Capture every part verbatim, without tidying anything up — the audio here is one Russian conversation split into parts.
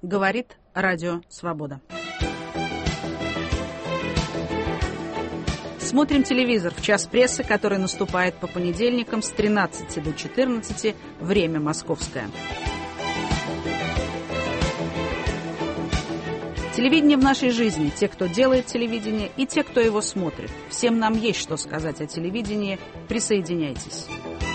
Говорит Радио Свобода. Смотрим телевизор в час прессы, который наступает по понедельникам с тринадцати до четырнадцати, время московское. Телевидение в нашей жизни. Те, кто делает телевидение, и те, кто его смотрит. Всем нам есть что сказать о телевидении. Присоединяйтесь.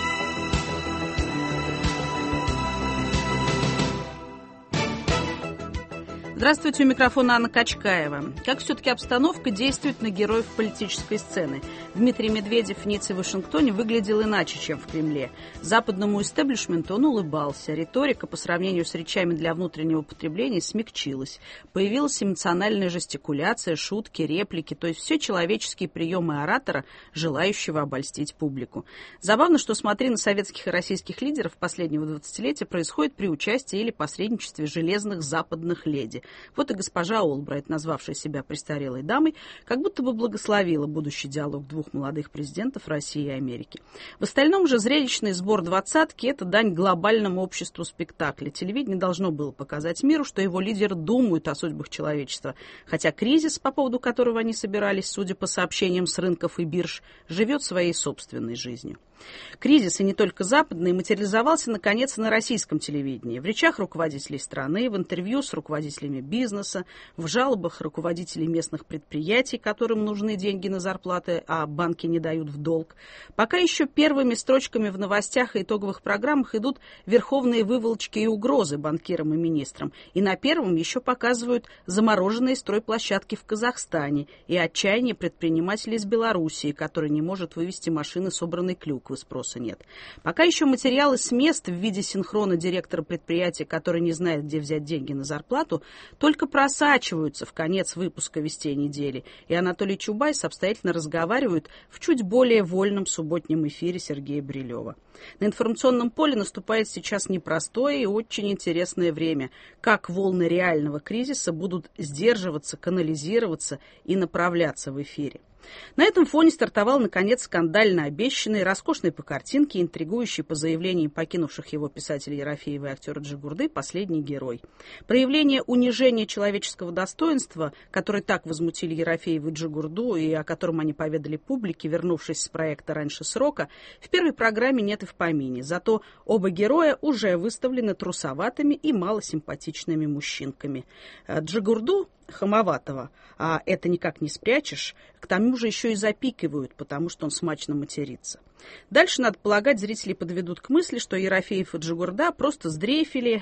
Здравствуйте, у микрофона Анна Качкаева. Как все-таки обстановка действует на героев политической сцены? Дмитрий Медведев в Ницце и Вашингтоне выглядел иначе, чем в Кремле. Западному истеблишменту он улыбался. Риторика по сравнению с речами для внутреннего потребления смягчилась. Появилась эмоциональная жестикуляция, шутки, реплики, то есть все человеческие приемы оратора, желающего обольстить публику. Забавно, что смотри на советских и российских лидеров последнего двадцатилетия происходит при участии или посредничестве железных западных леди. Вот и госпожа Олбрайт, назвавшая себя престарелой дамой, как будто бы благословила будущий диалог двух молодых президентов России и Америки. В остальном же зрелищный сбор двадцатки – это дань глобальному обществу спектакля. Телевидение должно было показать миру, что его лидеры думают о судьбах человечества, хотя кризис, по поводу которого они собирались, судя по сообщениям с рынков и бирж, живет своей собственной жизнью. Кризис, и не только западный, материализовался, наконец, и на российском телевидении. В речах руководителей страны, в интервью с руководителями бизнеса, в жалобах руководителей местных предприятий, которым нужны деньги на зарплаты, а банки не дают в долг. Пока еще первыми строчками в новостях и итоговых программах идут верховные выволочки и угрозы банкирам и министрам. И на первом еще показывают замороженные стройплощадки в Казахстане и отчаяние предпринимателей из Белоруссии, который не может вывести машины, собранной клюквы. Спроса нет. Пока еще материалы с мест в виде синхрона директора предприятия, который не знает, где взять деньги на зарплату, только просачиваются в конец выпуска «Вестей недели», и Анатолий Чубайс обстоятельно разговаривают в чуть более вольном субботнем эфире Сергея Брилева. На информационном поле наступает сейчас непростое и очень интересное время. Как волны реального кризиса будут сдерживаться, канализироваться и направляться в эфире. На этом фоне стартовал, наконец, скандально обещанный, роскошный по картинке, интригующий по заявлениям покинувших его писателя Ерофеева и актера Джигурды «Последний герой». Проявление унижения человеческого достоинства, которые так возмутили Ерофеева и Джигурду, и о котором они поведали публике, вернувшись с проекта раньше срока, в первой программе нет и в помине. Зато оба героя уже выставлены трусоватыми и малосимпатичными мужчинками. Джигурду хамоватого, а это никак не спрячешь, к тому же еще и запикивают, потому что он смачно матерится. Дальше, надо полагать, зрители подведут к мысли, что Ерофеев и Джигурда просто сдрейфили,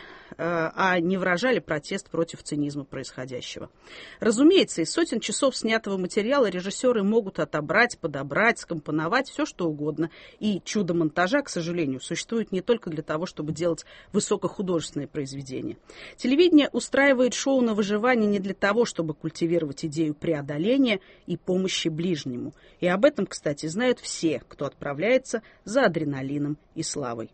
а не выражали протест против цинизма происходящего. Разумеется, из сотен часов снятого материала режиссеры могут отобрать, подобрать, скомпоновать все, что угодно. И чудо монтажа, к сожалению, существует не только для того, чтобы делать высокохудожественные произведения. Телевидение устраивает шоу на выживание не для того, чтобы культивировать идею преодоления и помощи ближнему. И об этом, кстати, знают все, кто отправляется за адреналином и славой.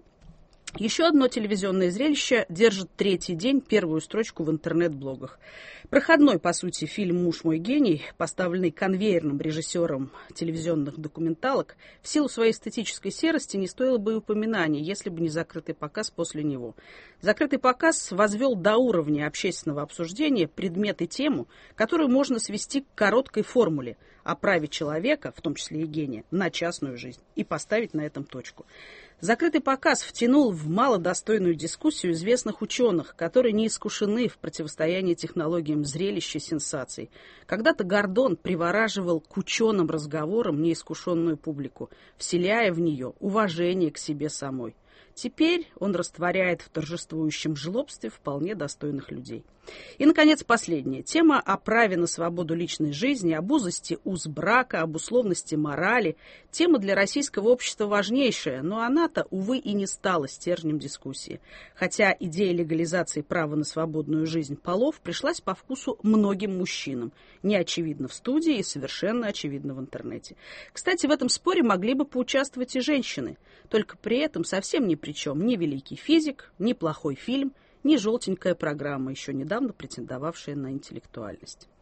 Еще одно телевизионное зрелище держит третий день первую строчку в интернет-блогах. Проходной, по сути, фильм «Муж мой гений», поставленный конвейерным режиссером телевизионных документалок, в силу своей эстетической серости не стоило бы и упоминания, если бы не закрытый показ после него. Закрытый показ возвел до уровня общественного обсуждения предмет и тему, которую можно свести к короткой формуле о праве человека, в том числе и гения, на частную жизнь, и поставить на этом точку. Закрытый показ втянул в малодостойную дискуссию известных ученых, которые не искушены в противостоянии технологиям зрелища и сенсаций. Когда-то Гордон привораживал к ученым разговорам неискушенную публику, вселяя в нее уважение к себе самой. Теперь он растворяет в торжествующем жлобстве вполне достойных людей. И, наконец, последняя тема о праве на свободу личной жизни, об узости уз брака, об условности морали. Тема для российского общества важнейшая, но она-то, увы, и не стала стержнем дискуссии. Хотя идея легализации права на свободную жизнь полов пришлась по вкусу многим мужчинам. Не очевидно в студии и совершенно очевидно в интернете. Кстати, в этом споре могли бы поучаствовать и женщины. Только при этом совсем ни при чем ни великий физик, ни плохой фильм, ни желтенькая программа, еще недавно претендовавшая на интеллектуальность.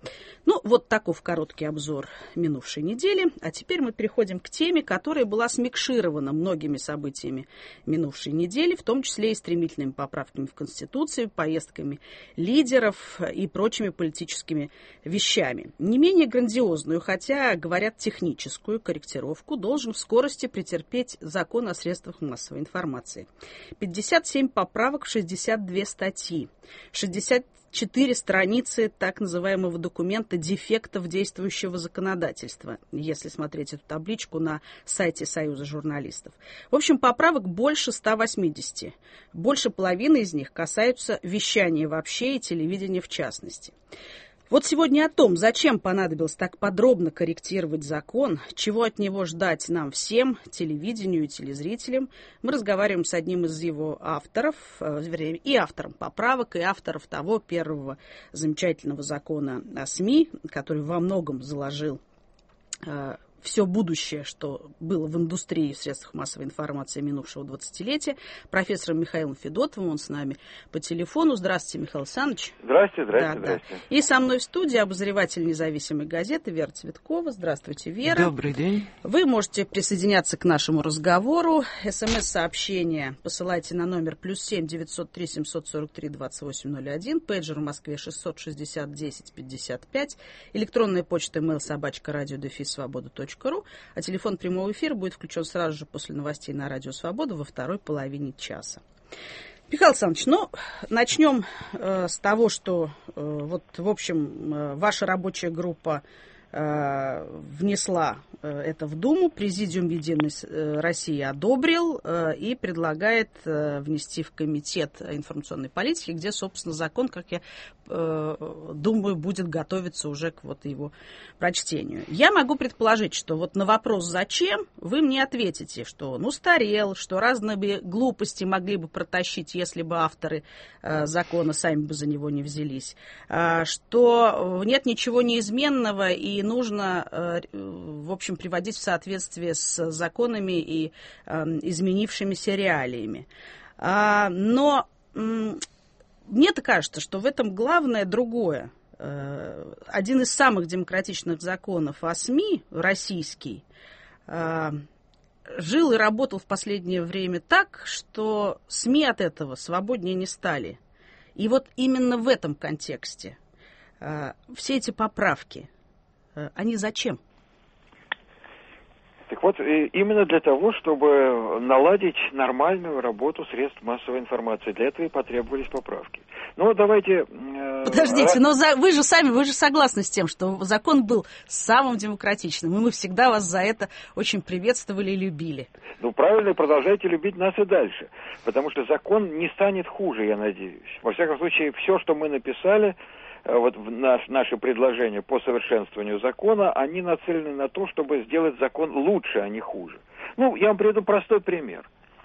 Ну, вот таков короткий обзор минувшей недели. А теперь мы переходим к теме, которая была смикширована многими событиями минувшей недели, в том числе и стремительными поправками в Конституцию, поездками лидеров и прочими политическими вещами. Не менее грандиозную, хотя, говорят, техническую корректировку должен в скорости претерпеть закон о средствах массовой информации. пятьдесят семь поправок в шестьдесят две статьи, шестьдесят четыре страницы так называемого документа дефектов действующего законодательства, если смотреть эту табличку на сайте Союза журналистов. В общем, поправок больше ста восьмидесяти. Больше половины из них касаются вещания вообще и телевидения в частности. Вот сегодня о том, зачем понадобилось так подробно корректировать закон, чего от него ждать нам всем, телевидению и телезрителям, мы разговариваем с одним из его авторов, и автором поправок, и автором того первого замечательного закона о СМИ, который во многом заложил все будущее, что было в индустрии и в средствах массовой информации минувшего двадцатилетия, профессором Михаилом Федотовым. Он с нами по телефону. Здравствуйте, Михаил Александрович. Здравствуйте, здравствуйте, да, здравствуйте. Да. И со мной в студии обозреватель независимой газеты Вера Цветкова. Здравствуйте, Вера. Добрый день. Вы можете присоединяться к нашему разговору. СМС-сообщение посылайте на номер плюс семь девятьсот три семьсот сорок три двадцать восемь ноль один, пейджер в Москве шестьсот шестьдесят десять пятьдесят пять, электронная почта mail собачка радио дефис свобода точка ру, а телефон прямого эфира будет включен сразу же после новостей на Радио Свобода во второй половине часа. Михаил Александрович, ну, начнем э, с того, что, э, вот, в общем, э, ваша рабочая группа э, внесла э, это в Думу, Президиум Единой России одобрил э, и предлагает э, внести в Комитет информационной политики, где, собственно, закон, как я э, думаю, будет готовиться уже к вот его прочтению. Я могу предположить, что вот на вопрос «зачем» вы мне ответите, что он устарел, что разные глупости могли бы протащить, если бы авторы э, закона сами бы за него не взялись, э, что нет ничего неизменного и нужно, э, в общем, приводить в соответствие с законами и э, изменившимися реалиями. А, но м- мне-то кажется, что в этом главное другое. Один из самых демократичных законов о СМИ, российский, жил и работал в последнее время так, что СМИ от этого свободнее не стали. И вот именно в этом контексте все эти поправки, они зачем? Так вот, именно для того, чтобы наладить нормальную работу средств массовой информации. Для этого и потребовались поправки. Ну, давайте... Подождите, но за, вы же сами, вы же согласны с тем, что закон был самым демократичным, и мы всегда вас за это очень приветствовали и любили. Ну, правильно, и продолжайте любить нас и дальше. Потому что закон не станет хуже, я надеюсь. Во всяком случае, все, что мы написали, вот в наш, наши предложения по совершенствованию закона, они нацелены на то, чтобы сделать закон лучше, а не хуже. Ну, я вам приведу простой пример.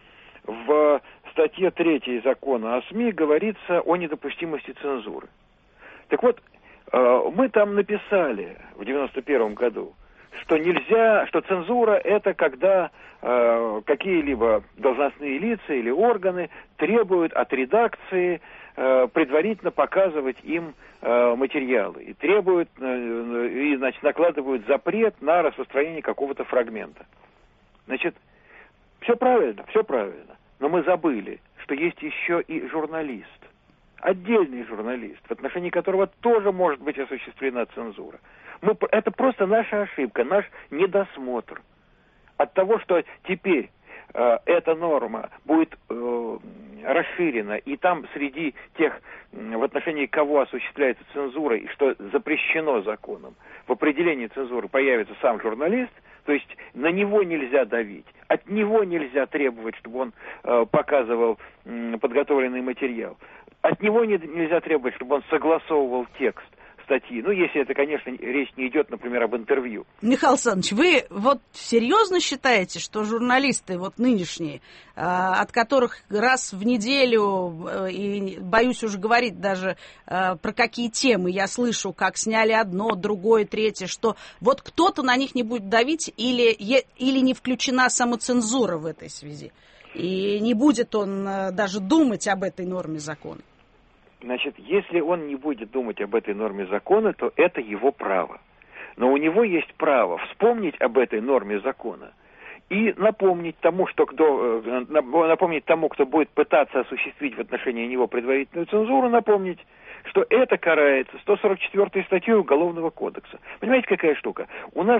В статье третьей закона о СМИ говорится о недопустимости цензуры. Так вот, мы там написали в девяносто первом году, что нельзя, что цензура это когда э, какие-либо должностные лица или органы требуют от редакции э, предварительно показывать им э, материалы и требуют, э, и, значит, накладывают запрет на распространение какого-то фрагмента. Значит, все правильно, все правильно, но мы забыли, что есть еще и журналист. Отдельный журналист, в отношении которого тоже может быть осуществлена цензура. Мы, это просто наша ошибка, наш недосмотр. От того, что теперь э, эта норма будет э, расширена, и там среди тех, в отношении кого осуществляется цензура, и что запрещено законом, в определении цензуры появится сам журналист, то есть на него нельзя давить, от него нельзя требовать, чтобы он э, показывал э, подготовленный материал. От него не, нельзя требовать, чтобы он согласовывал текст статьи. Ну, если это, конечно, речь не идет, например, об интервью. Михаил Александрович, вы вот серьезно считаете, что журналисты вот нынешние, от которых раз в неделю, и боюсь уже говорить даже про какие темы, я слышу, как сняли одно, другое, третье, что вот кто-то на них не будет давить или, или не включена самоцензура в этой связи? И не будет он даже думать об этой норме закона? Значит, если он не будет думать об этой норме закона, то это его право. Но у него есть право вспомнить об этой норме закона и напомнить тому, что кто, напомнить тому, кто будет пытаться осуществить в отношении него предварительную цензуру, напомнить, что это карается сто сорок четвёртой статьей Уголовного кодекса. Понимаете, какая штука? У нас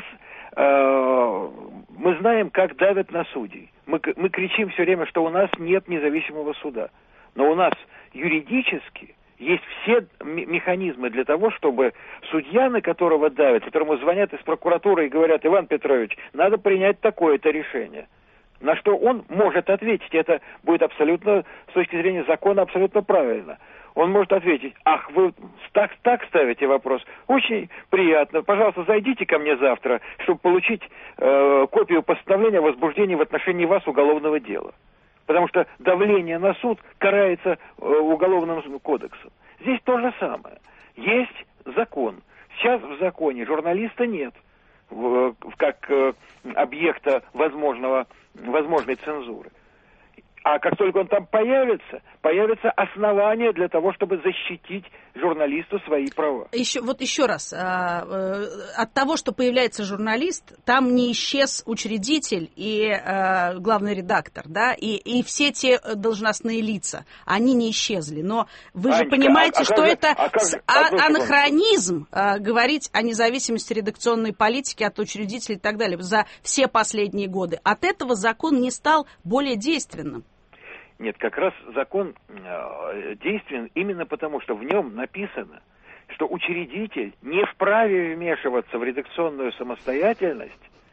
э, мы знаем, как давят на судей. Мы, мы кричим все время, что у нас нет независимого суда. Но у нас юридически есть все механизмы для того, чтобы судья, на которого давят, которому звонят из прокуратуры и говорят: Иван Петрович, надо принять такое-то решение. На что он может ответить, это будет абсолютно, с точки зрения закона, абсолютно правильно. Он может ответить: ах, вы так, так ставите вопрос, очень приятно, пожалуйста, зайдите ко мне завтра, чтобы получить э, копию постановления о возбуждении в отношении вас уголовного дела. Потому что давление на суд карается э, Уголовным кодексом. Здесь то же самое. Есть закон. Сейчас в законе журналиста нет, в, как э, объекта возможного, возможной цензуры. А как только он там появится, появятся основания для того, чтобы защитить журналисту свои права. Еще, вот еще раз. От того, что появляется журналист, там не исчез учредитель и главный редактор, да, и, и все те должностные лица, они не исчезли. Но вы же Анечка, понимаете, а, а что же, это а как, а, анахронизм а, говорить о независимости редакционной политики от учредителей и так далее за все последние годы. От этого закон не стал более действенным. Нет, как раз закон э, действенен именно потому, что в нем написано, что учредитель не вправе вмешиваться в редакционную самостоятельность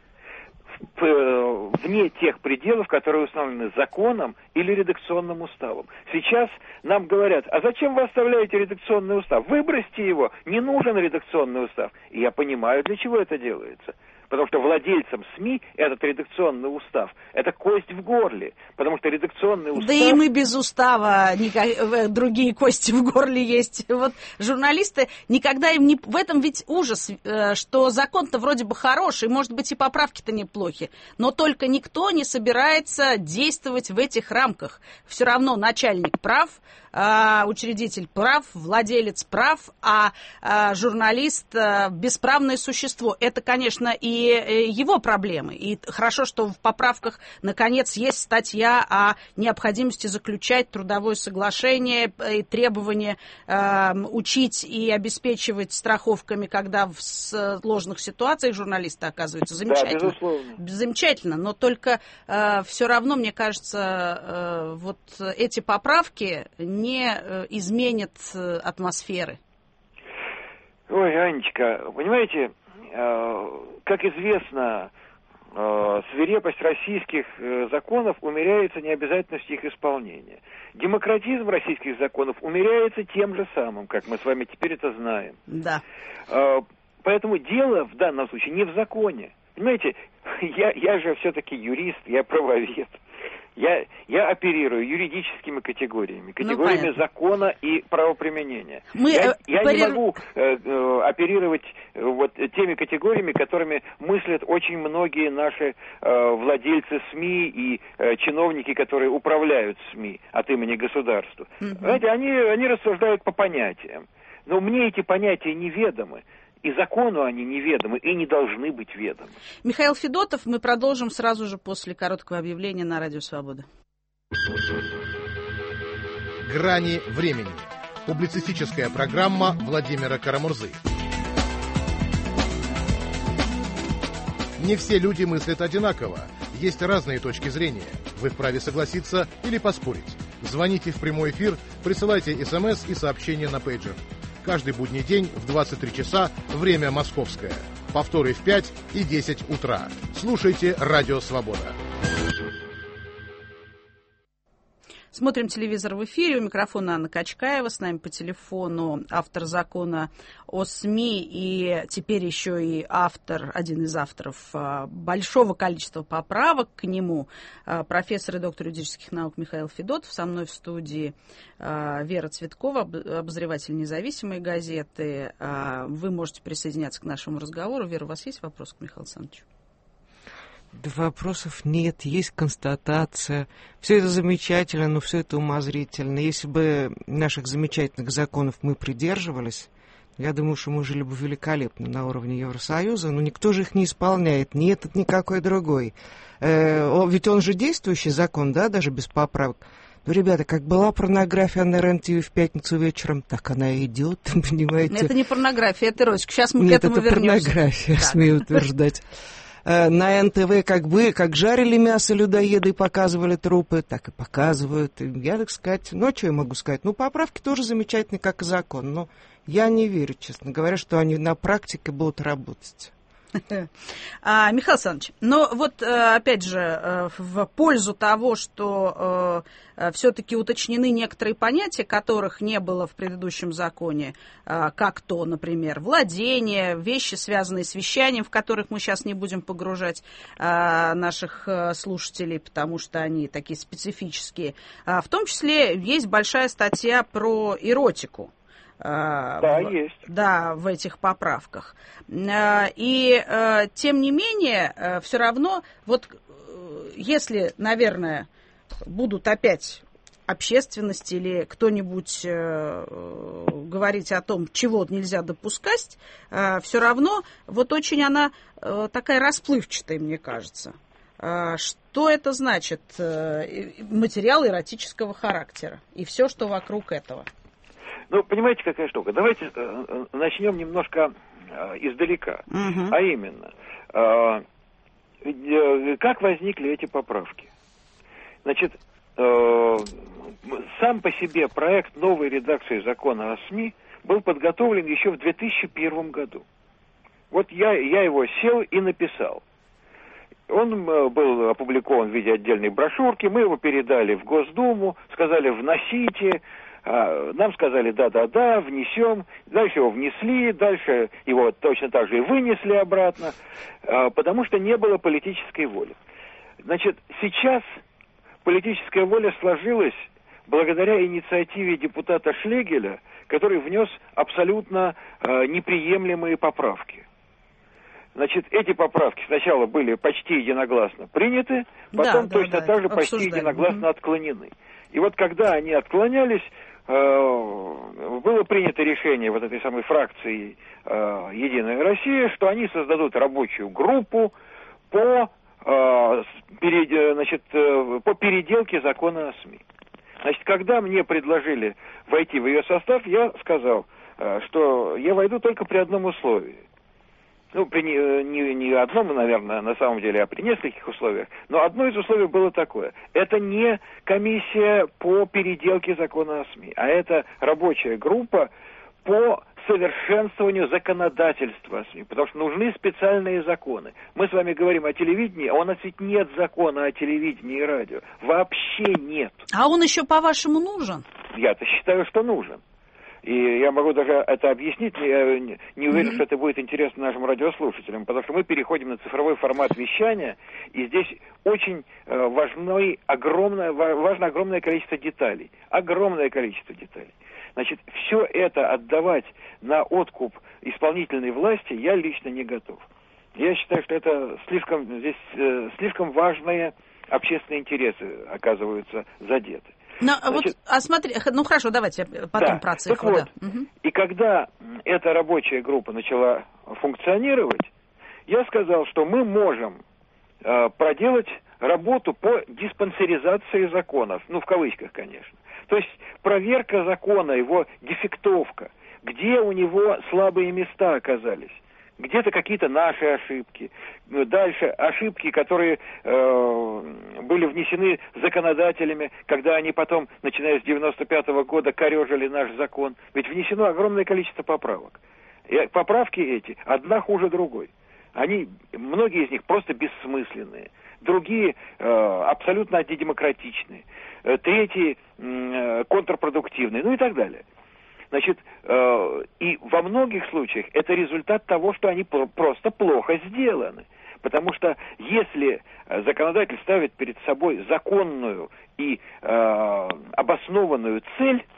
в, э, вне тех пределов, которые установлены законом или редакционным уставом. Сейчас нам говорят: а зачем вы оставляете редакционный устав? Выбросьте его, не нужен редакционный устав. И я понимаю, для чего это делается. Потому что владельцам СМИ этот редакционный устав – это кость в горле. Потому что редакционный устав… Да и мы без устава, никак, другие кости в горле есть. Вот журналисты никогда им не… В этом ведь ужас, что закон-то вроде бы хороший, может быть, и поправки-то неплохи. Но только никто не собирается действовать в этих рамках. Все равно начальник прав, учредитель прав, владелец прав, а журналист – бесправное существо. Это, конечно, и его проблемы. И хорошо, что в поправках, наконец, есть статья о необходимости заключать трудовое соглашение и требование э, учить и обеспечивать страховками, когда в сложных ситуациях журналисты оказываются. Замечательно. Да, безусловно. Замечательно, но только э, все равно, мне кажется, э, вот эти поправки не э, изменят э, атмосферы. Ой, Анечка, понимаете, э, как известно, э, свирепость российских э, законов умеряется необязательностью их исполнения. Демократизм российских законов умеряется тем же самым, как мы с вами теперь это знаем. Да. Э, поэтому дело в данном случае не в законе. Понимаете, я, я же все-таки юрист, я правовед. Я, я оперирую юридическими категориями, категориями ну, закона и правоприменения. Мы, я я пори... не могу э, э, оперировать э, вот теми категориями, которыми мыслят очень многие наши э, владельцы СМИ и э, чиновники, которые управляют СМИ от имени государства. Угу. Знаете, они, они рассуждают по понятиям. Но мне эти понятия неведомы. И закону они неведомы и не должны быть ведомы. Михаил Федотов, мы продолжим сразу же после короткого объявления на Радио Свобода. «Грани времени». Публицистическая программа Владимира Карамурзы. Не все люди мыслят одинаково. Есть разные точки зрения. Вы вправе согласиться или поспорить. Звоните в прямой эфир, присылайте смс и сообщения на пейджер. Каждый будний день в двадцать три часа, время московское. Повторы в пять и десять утра. Слушайте «Радио Свобода». Смотрим телевизор в эфире. У микрофона Анна Качкаева. С нами по телефону автор закона о СМИ и теперь еще и автор, один из авторов большого количества поправок к нему, профессор и доктор юридических наук Михаил Федотов. Со мной в студии Вера Цветкова, обозреватель «Независимой газеты». Вы можете присоединяться к нашему разговору. Вера, у вас есть вопрос к Михаилу Александровичу? Да вопросов нет, есть констатация. Все это замечательно, но все это умозрительно. Если бы наших замечательных законов мы придерживались, я думаю, что мы жили бы великолепно на уровне Евросоюза, но никто же их не исполняет, ни этот, ни какой другой. Э, ведь он же действующий закон, да, даже без поправок. Ну, ребята, как была порнография на РЕН-ТВ в пятницу вечером, так она и идет, понимаете. Это не порнография, это эротика. Сейчас мы Нет, к этому это вернемся. порнография, смею утверждать. На эн тэ вэ как бы, как жарили мясо людоеды и показывали трупы, так и показывают. И я, так сказать, ну, что я могу сказать? Ну, поправки тоже замечательные, как и закон, но я не верю, честно говоря, что они на практике будут работать. А, Михаил Александрович, но вот опять же в пользу того, что э, все-таки уточнены некоторые понятия, которых не было в предыдущем законе, э, как то, например, владение, вещи, связанные с вещанием, в которых мы сейчас не будем погружать э, наших слушателей, потому что они такие специфические. А в том числе есть большая статья про эротику. Да, в, есть. Да, в этих поправках. И, тем не менее, все равно, вот если, наверное, будут опять общественность или кто-нибудь говорить о том, чего нельзя допускать, все равно вот очень она такая расплывчатая, мне кажется. Что это значит? Материал эротического характера и все, что вокруг этого. Ну, понимаете, какая штука? Давайте э, начнем немножко э, издалека. Uh-huh. А именно, э, э, как возникли эти поправки? Значит, э, сам по себе проект новой редакции закона о СМИ был подготовлен еще в две тысячи первом году. Вот я, я его сел и написал. Он был опубликован в виде отдельной брошюрки, мы его передали в Госдуму, сказали вносите. Нам сказали, да-да-да, внесем, дальше его внесли, дальше его точно так же и вынесли обратно, потому что не было политической воли. Значит, сейчас политическая воля сложилась благодаря инициативе депутата Шлегеля, который внес абсолютно неприемлемые поправки. Значит, эти поправки сначала были почти единогласно приняты, потом да, точно да, так же почти обсуждали. единогласно отклонены. И вот когда они отклонялись, было принято решение вот этой самой фракции э, «Единая Россия», что они создадут рабочую группу по, э, перед, значит, э, по переделке закона о СМИ. Значит, когда мне предложили войти в ее состав, я сказал, э, что я войду только при одном условии. Ну, при не, не, не одном, наверное, на самом деле, а при нескольких условиях. Но одно из условий было такое. Это не комиссия по переделке закона о СМИ, а это рабочая группа по совершенствованию законодательства о СМИ. Потому что нужны специальные законы. Мы с вами говорим о телевидении, а у нас ведь нет закона о телевидении и радио. Вообще нет. А он еще, по-вашему, нужен? Я-то считаю, что нужен. И я могу даже это объяснить, я не уверен, mm-hmm. что это будет интересно нашим радиослушателям, потому что мы переходим на цифровой формат вещания, и здесь очень важно огромное, важно огромное количество деталей. Огромное количество деталей. Значит, все это отдавать на откуп исполнительной власти я лично не готов. Я считаю, что это слишком, здесь слишком важные общественные интересы оказываются задеты. Но, Значит, вот, а смотри, ну хорошо, давайте потом да, про цифру. Вот, да. Угу. И когда эта рабочая группа начала функционировать, я сказал, что мы можем э, проделать работу по диспансеризации законов, ну в кавычках, конечно. То есть проверка закона, его дефектовка, где у него слабые места оказались. Где-то какие-то наши ошибки. Дальше ошибки, которые э, были внесены законодателями, когда они потом, начиная с девяносто пятого года, корежили наш закон. Ведь внесено огромное количество поправок. И поправки эти, одна хуже другой. Они, многие из них просто бессмысленные. Другие э, абсолютно антидемократичные. Третьи э, контрпродуктивные. Ну и так далее. Значит, э, и во многих случаях это результат того, что они просто плохо сделаны. Потому что если законодатель ставит перед собой законную и э, обоснованную цель,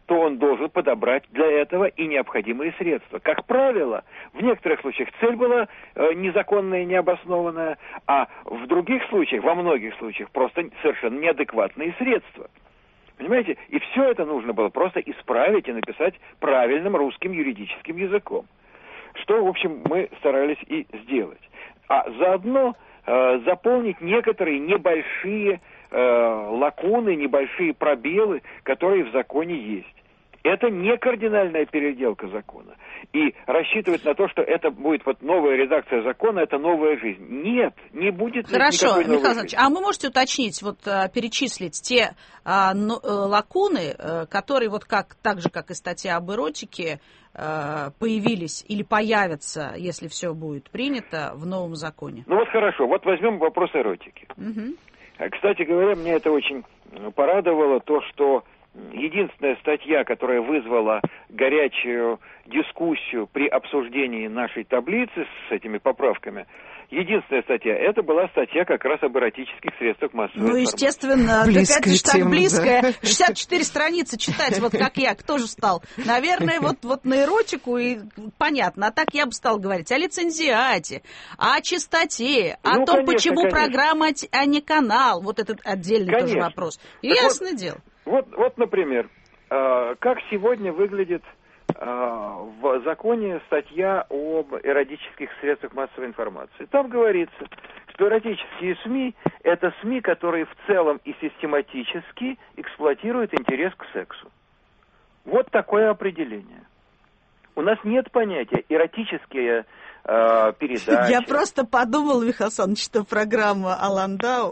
то он должен подобрать для этого и необходимые средства. Как правило, в некоторых случаях цель была э, незаконная и необоснованная, а в других случаях, во многих случаях, просто совершенно неадекватные средства. Понимаете? И все это нужно было просто исправить и написать правильным русским юридическим языком. Что, в общем, мы старались и сделать. А заодно э, заполнить некоторые небольшие э, лакуны, небольшие пробелы, которые в законе есть. Это не кардинальная переделка закона. И рассчитывать на то, что это будет вот новая редакция закона, это новая жизнь. Нет, не будет. Хорошо, Михаил Александрович, жизни. а вы можете уточнить, вот перечислить те а, ну, лакуны, которые вот как, так же, как и статья об эротике, появились или появятся, если все будет принято, в новом законе? Ну вот хорошо, вот возьмем вопрос эротики. Угу. Кстати говоря, меня это очень порадовало, то, что единственная статья, которая вызвала горячую дискуссию при обсуждении нашей таблицы с этими поправками, единственная статья, это была статья как раз об эротических средствах массовой информации. Ну, естественно, близкая это же так тема, близкая. Да. шестьдесят четыре страницы читать, вот как я, кто же стал? Наверное, вот, вот на эротику и понятно. А так я бы стал говорить о лицензиате, о чистоте, о ну, том, конечно, почему конечно. программа, а не канал. Вот этот отдельный конечно. тоже вопрос. Так Ясное вот, дело. Вот, вот, например, э, как сегодня выглядит э, в законе статья об эротических средствах массовой информации. Там говорится, что эротические СМИ – это СМИ, которые в целом и систематически эксплуатируют интерес к сексу. Вот такое определение. У нас нет понятия эротические э, передачи. Я просто подумал, Михаил Александрович, что программа Аландау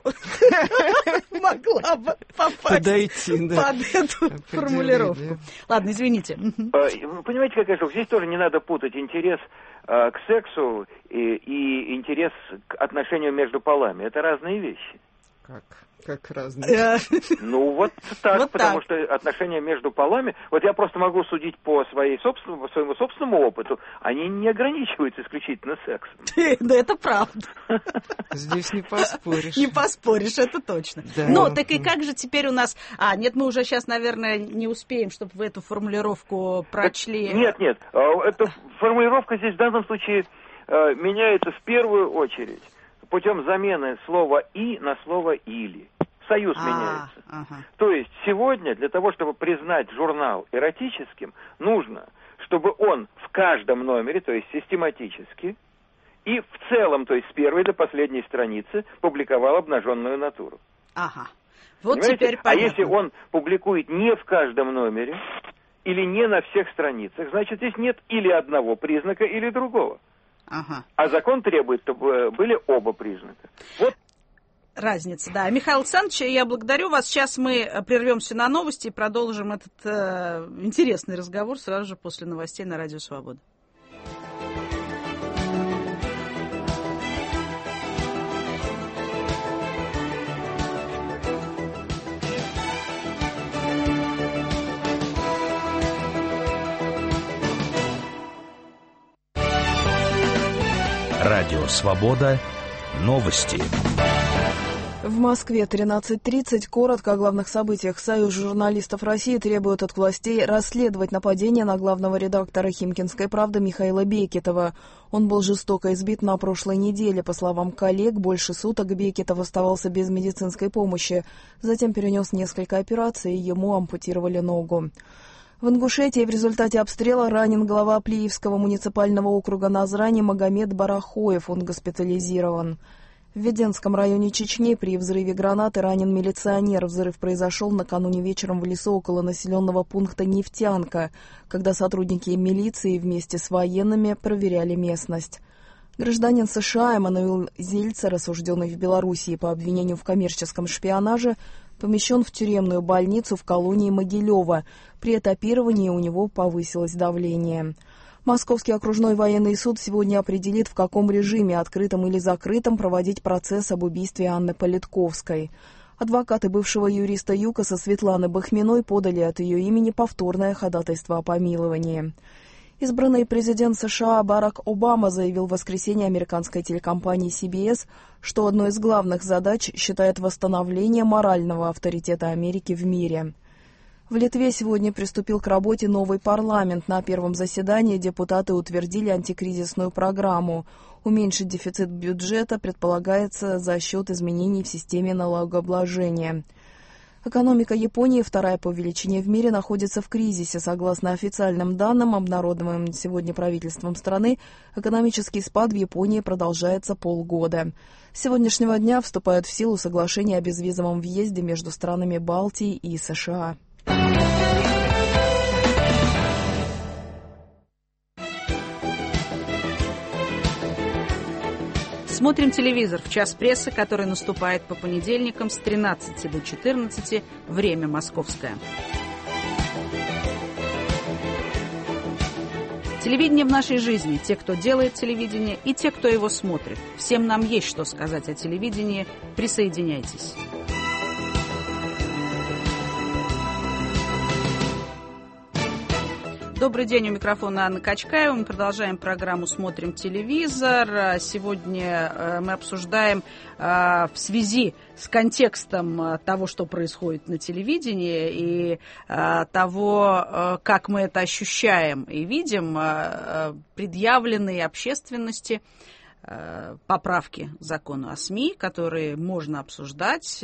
могла бы попасть Подойти, да. под эту формулировку. Ладно, извините. Вы понимаете, какая штука? Здесь тоже не надо путать интерес э, к сексу и, и интерес к отношению между полами. Это разные вещи. Как? Как разные? Ну, вот так, вот потому так. что отношения между полами... Вот я просто могу судить по, своей собственному, по своему собственному опыту, они не ограничиваются исключительно сексом. Да это правда. Здесь не поспоришь. Не поспоришь, это точно. Да. Ну, так и как же теперь у нас... А, нет, мы уже сейчас, наверное, не успеем, чтобы вы эту формулировку прочли. Нет, нет, эта формулировка здесь в данном случае меняется в первую очередь путем замены слова «и» на слово «или». Союз А, меняется. ага. То есть сегодня для того, чтобы признать журнал эротическим, нужно, чтобы он в каждом номере, то есть систематически, и в целом, то есть с первой до последней страницы, публиковал обнаженную натуру. Ага. Вот Понимаете? теперь понятно. А если он публикует не в каждом номере или не на всех страницах, значит, здесь нет или одного признака, или другого. Ага. А закон требует, чтобы были оба признака. Вот. Разница, да. Михаил Александрович, я благодарю вас. Сейчас мы прервемся на новости и продолжим этот э, интересный разговор сразу же после новостей на Радио Свобода. Радио Свобода. Новости. В Москве тринадцать тридцать. Коротко о главных событиях. Союз журналистов России требует от властей расследовать нападение на главного редактора «Химкинской правды» Михаила Бекетова. Он был жестоко избит на прошлой неделе. По словам коллег, больше суток Бекетов оставался без медицинской помощи. Затем перенес несколько операций, и ему ампутировали ногу. В Ингушетии в результате обстрела ранен глава Плиевского муниципального округа Назрани Магомед Барахоев. Он госпитализирован. В Веденском районе Чечни при взрыве гранаты ранен милиционер. Взрыв произошел накануне вечером в лесу около населенного пункта Нефтянка, когда сотрудники милиции вместе с военными проверяли местность. Гражданин США Эммануил Зельцер, осужденный в Белоруссии по обвинению в коммерческом шпионаже, помещен в тюремную больницу в колонии Могилева. При этапировании у него повысилось давление. Московский окружной военный суд сегодня определит, в каком режиме, открытом или закрытом, проводить процесс об убийстве Анны Политковской. Адвокаты бывшего юриста ЮКОСа Светланы Бахминой подали от ее имени повторное ходатайство о помиловании. Избранный президент США Барак Обама заявил в воскресенье американской телекомпании си би эс, что одной из главных задач считает восстановление морального авторитета Америки в мире. В Литве сегодня приступил к работе новый парламент. На первом заседании депутаты утвердили антикризисную программу. Уменьшить дефицит бюджета предполагается за счет изменений в системе налогообложения. Экономика Японии, вторая по величине в мире, находится в кризисе. Согласно официальным данным, обнародованным сегодня правительством страны, экономический спад в Японии продолжается полгода. С сегодняшнего дня вступают в силу соглашения о безвизовом въезде между странами Балтии и США. Смотрим телевизор в час прессы, который наступает по понедельникам с тринадцати до четырнадцати, время московское. Телевидение в нашей жизни. Те, кто делает телевидение, и те, кто его смотрит. Всем нам есть что сказать о телевидении. Присоединяйтесь. Добрый день, у микрофона Анна Качкаева. Мы продолжаем программу «Смотрим телевизор». Сегодня мы обсуждаем в связи с контекстом того, что происходит на телевидении, и того, как мы это ощущаем и видим, предъявленные общественности поправки к закону о СМИ, которые можно обсуждать.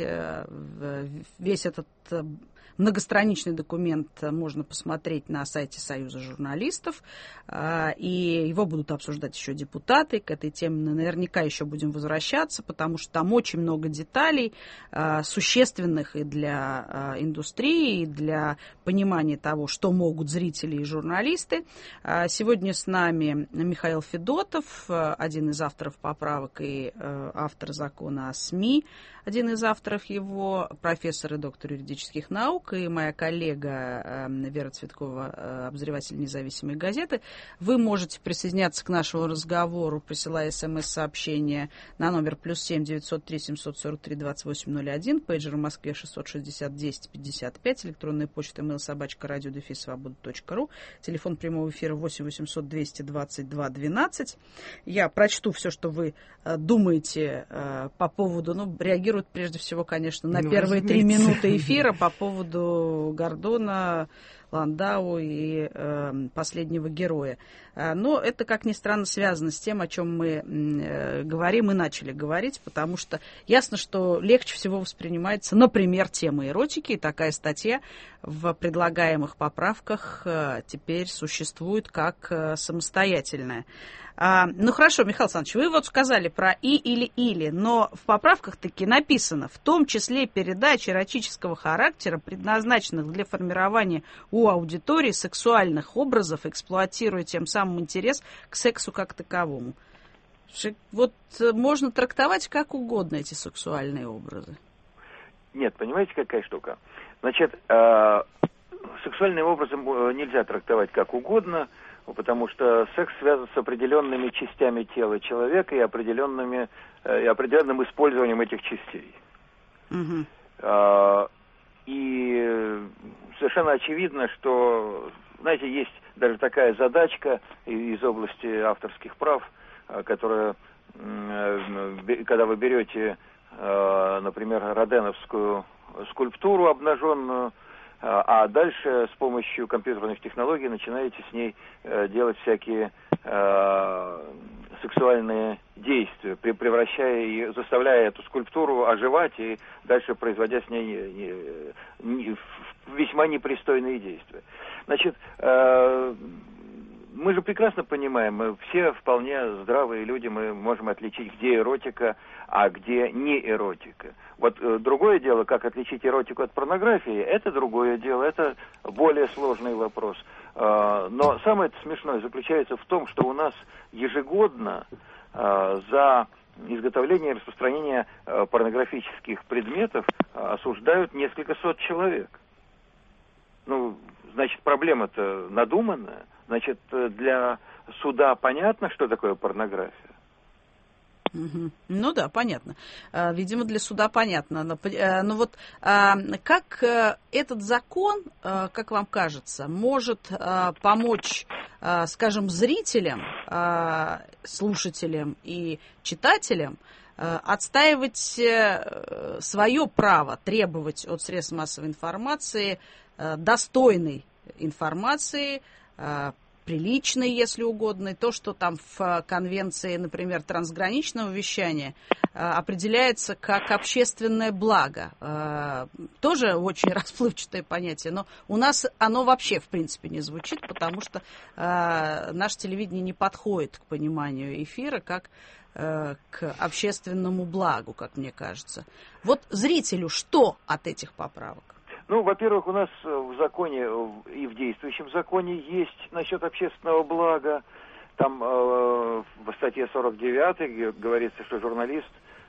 Весь этот многостраничный документ можно посмотреть на сайте Союза журналистов, и его будут обсуждать еще депутаты. К этой теме наверняка еще будем возвращаться, потому что там очень много деталей, существенных и для индустрии, и для понимания того, что могут зрители и журналисты. Сегодня с нами Михаил Федотов, один из авторов поправок и автор закона о СМИ, один из авторов его, профессор и доктор юридических наук, и моя коллега Вера Цветкова, обозреватель независимой газеты. Вы можете присоединяться к нашему разговору, присылая смс-сообщение на номер плюс семь девятьсот три семьсот сорок три двадцать восемь ноль один, пейджер в Москве шестьсот шестьдесят десять пятьдесят пять, электронная почта mail собачка радио дефис свобода точка ру, телефон прямого эфира восемь восемьсот двести двадцать два двенадцать. Я прочту все, что вы думаете по поводу, ну, реагируйте прежде всего, конечно, на ну, первые три минуты эфира по поводу Гордона, Ландау и э, последнего героя. Но это, как ни странно, связано с тем, о чем мы э, говорим и начали говорить, потому что ясно, что легче всего воспринимается, например, тема эротики, и такая статья в предлагаемых поправках э, теперь существует как э, самостоятельная. А, ну хорошо, Михаил Александрович, вы вот сказали про «и» или «или», но в поправках таки написано, в том числе передачи эротического характера, предназначенных для формирования у аудитории сексуальных образов, эксплуатируя тем самым интерес к сексу как таковому. Вот можно трактовать как угодно эти сексуальные образы. Нет, понимаете, какая штука? Значит, э, сексуальные образы нельзя трактовать как угодно, потому что секс связан с определенными частями тела человека и, определенными, и определенным использованием этих частей. Угу. А, и совершенно очевидно, что, знаете, есть даже такая задачка из области авторских прав, которая, когда вы берете, например, роденовскую скульптуру обнаженную, а дальше с помощью компьютерных технологий начинаете с ней э, делать всякие э, сексуальные действия, превращая ее, заставляя эту скульптуру оживать и дальше производя с ней не, не, весьма непристойные действия. Значит, э, мы же прекрасно понимаем, мы все вполне здравые люди, мы можем отличить, где эротика, а где не эротика. Вот э, другое дело, как отличить эротику от порнографии, это другое дело, это более сложный вопрос. Э, но самое смешное заключается в том, что у нас ежегодно э, за изготовление и распространение э, порнографических предметов э, осуждают несколько сот человек. Ну, значит, проблема-то надуманная. Значит, для суда понятно, что такое порнография? Угу. Ну да, понятно. Видимо, для суда понятно. Но, но вот как этот закон, как вам кажется, может помочь, скажем, зрителям, слушателям и читателям отстаивать свое право требовать от средств массовой информации достойной информации, приличной, если угодно, то, что там в конвенции, например, трансграничного вещания определяется как общественное благо. Тоже очень расплывчатое понятие, но у нас оно вообще, в принципе, не звучит, потому что наше телевидение не подходит к пониманию эфира как к общественному благу, как мне кажется. Вот зрителю что от этих поправок? Ну, во-первых, у нас в законе и в действующем законе есть насчет общественного блага. Там э, в статье сорок девятой говорится, что журналист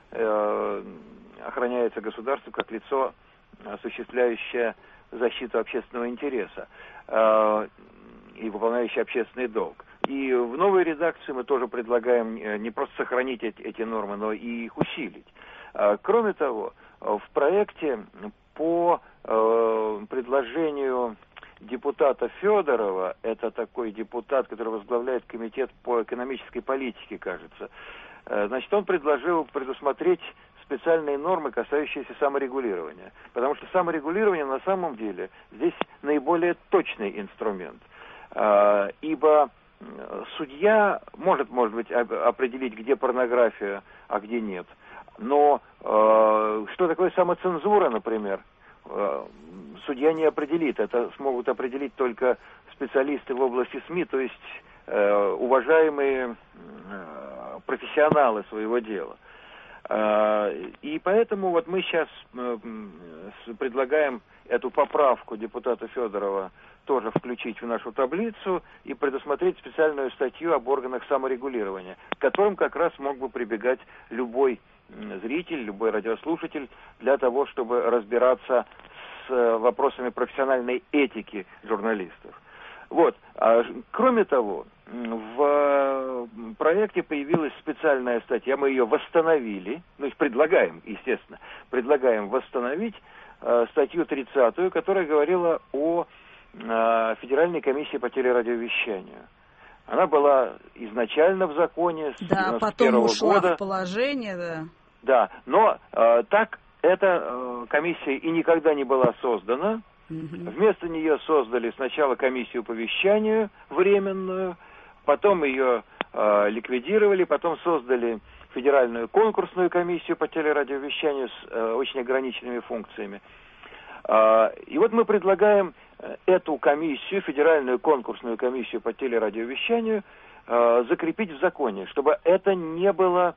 э, охраняется государством как лицо, осуществляющее защиту общественного интереса э, и выполняющее общественный долг. И в новой редакции мы тоже предлагаем не просто сохранить эти, эти нормы, но и их усилить. Э, кроме того, в проекте по э, предложению депутата Федорова, это такой депутат, который возглавляет комитет по экономической политике, кажется, э, значит, он предложил предусмотреть специальные нормы, касающиеся саморегулирования. Потому что саморегулирование на самом деле здесь наиболее точный инструмент. Э, ибо судья может, может быть, определить, где порнография, а где нет. Но э, что такое самоцензура, например, э, судья не определит. Это смогут определить только специалисты в области СМИ, то есть э, уважаемые э, профессионалы своего дела. Э, и поэтому вот мы сейчас э, предлагаем эту поправку депутата Федорова тоже включить в нашу таблицу и предусмотреть специальную статью об органах саморегулирования, к которым как раз мог бы прибегать любой зритель, любой радиослушатель для того, чтобы разбираться с вопросами профессиональной этики журналистов. Вот. А, кроме того, в проекте появилась специальная статья, мы ее восстановили, то есть предлагаем, естественно, предлагаем восстановить э, статью тридцатую, которая говорила о э, Федеральной комиссии по телерадиовещанию. Она была изначально в законе с да, девяносто первого года. Потом ушла в положение, да. Да, но э, так эта э, комиссия и никогда не была создана. Угу. Вместо нее создали сначала комиссию по вещанию временную, потом ее э, ликвидировали, потом создали Федеральную конкурсную комиссию по телерадиовещанию с э, очень ограниченными функциями. Э, и вот мы предлагаем эту комиссию, Федеральную конкурсную комиссию по телерадиовещанию, э, закрепить в законе, чтобы это не было,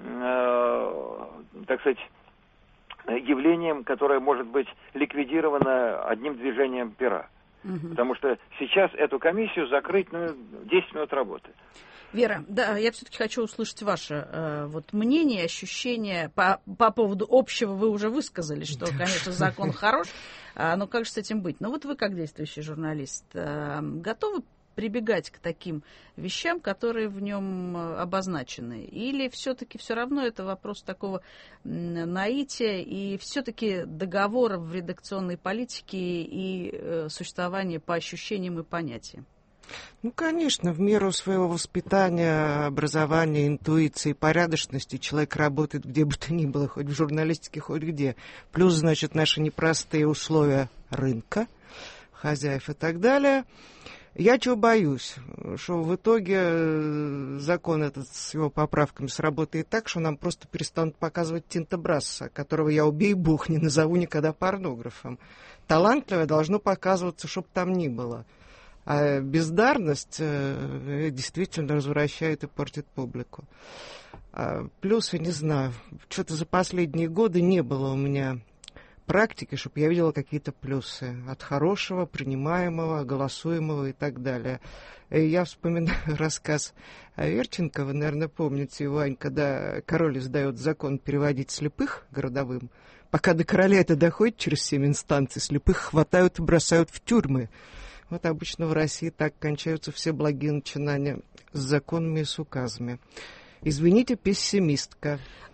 э, так сказать, явлением, которое может быть ликвидировано одним движением пера. Угу. Потому что сейчас эту комиссию закрыть, ну, десять минут работы. Вера, да, я все-таки хочу услышать ваше э, вот мнение, ощущение по, по поводу общего. Вы уже высказали, что, конечно, закон хорош, а, но как же с этим быть? Ну вот вы, как действующий журналист, э, готовы прибегать к таким вещам, которые в нем обозначены? Или все-таки все равно это вопрос такого наития и все-таки договора в редакционной политике и э, существования по ощущениям и понятиям? Ну, конечно, в меру своего воспитания, образования, интуиции, порядочности человек работает где бы то ни было, хоть в журналистике, хоть где. Плюс, значит, наши непростые условия рынка, хозяев и так далее. Я чего боюсь, что в итоге закон этот с его поправками сработает так, что нам просто перестанут показывать Тинто Брассо, которого я, убей бог, не назову никогда порнографом. Талантливое должно показываться, чтоб там ни было. А бездарность э, действительно развращает и портит публику. А, плюс, я не знаю, что-то за последние годы не было у меня практики, чтобы я видела какие-то плюсы от хорошего, принимаемого, голосуемого и так далее. И я вспоминаю рассказ Аверченко, вы, наверное, помните, Вань, когда король издает закон переводить слепых городовым, пока до короля это доходит через семь инстанций, слепых хватают и бросают в тюрьмы. Вот обычно в России так кончаются все благие начинания с законами и с указами. Извините, пессимистка.